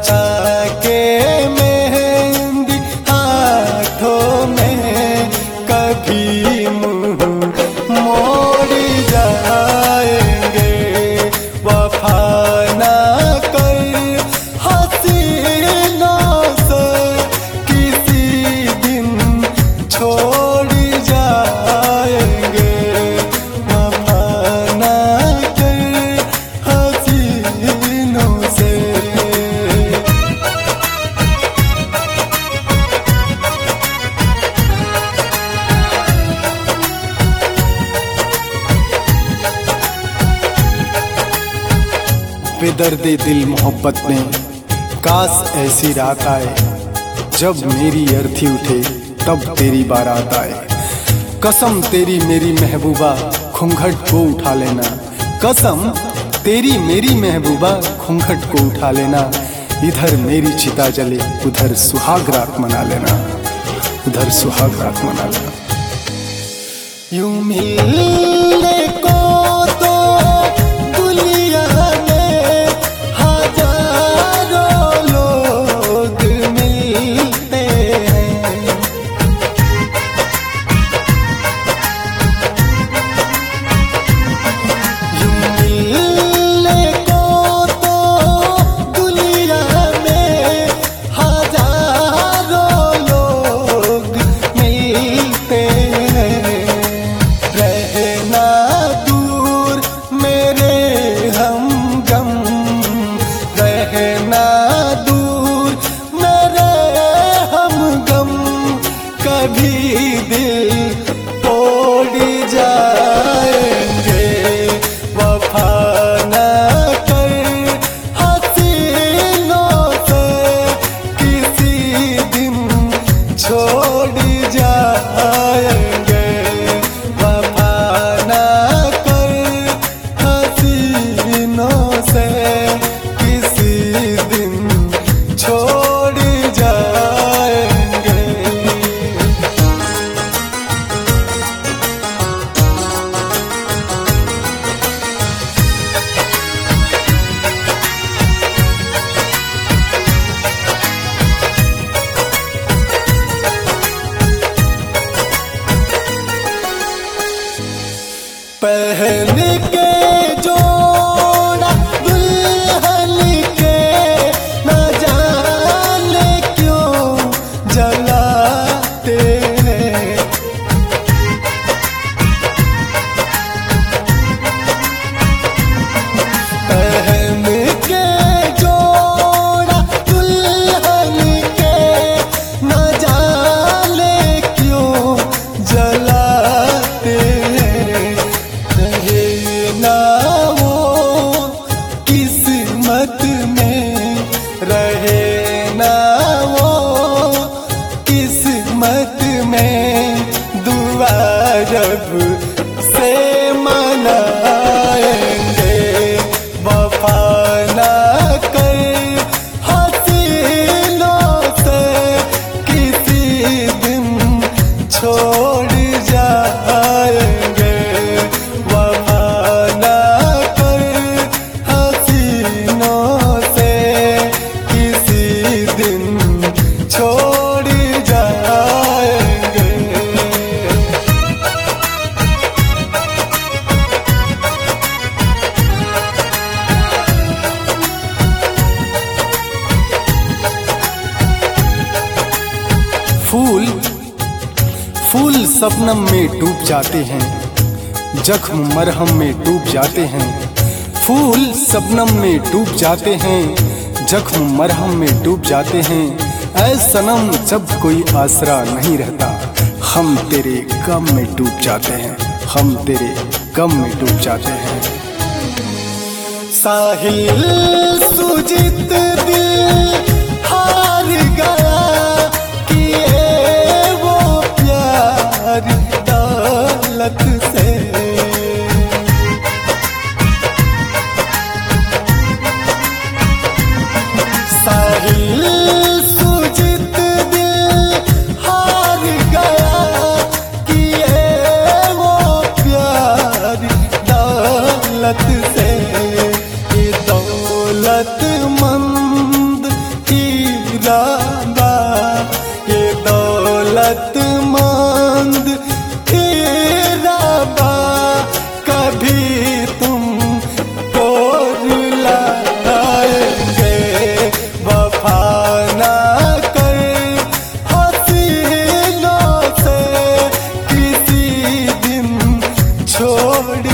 लगा के मेहंदी हाथों में कभी मुंह मोड़ जाएंगे। वफा ना कर हसीनों से किसी दिन छोड़ जाएंगे। वफा ना कर हसीनों से। बेदर्दे दिल मोहब्बत में काश ऐसी रात आए, जब मेरी अर्थी उठे तब तेरी बारात आए। कसम तेरी मेरी महबूबा घूंघट को उठा लेना, कसम तेरी मेरी महबूबा घूंघट को उठा लेना। इधर मेरी चिता जले उधर सुहाग रात मना लेना, उधर सुहाग रात मना लेना। यूं मिलने को तो दुनिया में हजारों लोग मिलते हैं। यूं मिलने को तो दुनिया में हजारों लोग मिलते हैं। रहना दूर मेरे हमगम, रहना दूर मेरे हमगम। कभी दिल तोड़ जाएंगे। वफा न कर हसीनों से किसी दिन छोड़ जाएंगे। वफा न कर हसीनों से किसी दिन छोड़ जाएंगे। पहन के जोड़ा दुल्हन के न जाने क्यों जलाते हैं। पहन के जोड़ा दुल्हन के न जाने क्यों जलाते हैं। रहे ना वो किस्मत में, रहे ना वो किस्मत में। दुआ रब से मनाएंगे। वफा ना कर हसीनों से किसी दिन छोड़ जाएंगे। वफा ना कर हसीनों से किसी दिन छोड़ जाएंगे। फूल फूल सपनम में डूब जाते हैं, जख्म मरहम में डूब जाते हैं। फूल सपनम में डूब जाते हैं, जख्म मरहम में डूब जाते हैं। ऐ सनम जब कोई आसरा नहीं रहता, हम तेरे गम में डूब जाते हैं, हम तेरे गम में डूब जाते हैं। साहिल सुजित दिल हार गया, किए वो प्यार दौलत से। साहिल सुजित दिल हार गया, किए वो प्यार दौलत से। ये दौलतमंद बा ये दौलतमंद तेरा बा कभी तुम तोड़ लाएंगे वफा ना कर हसीनों से किसी दिन छोड़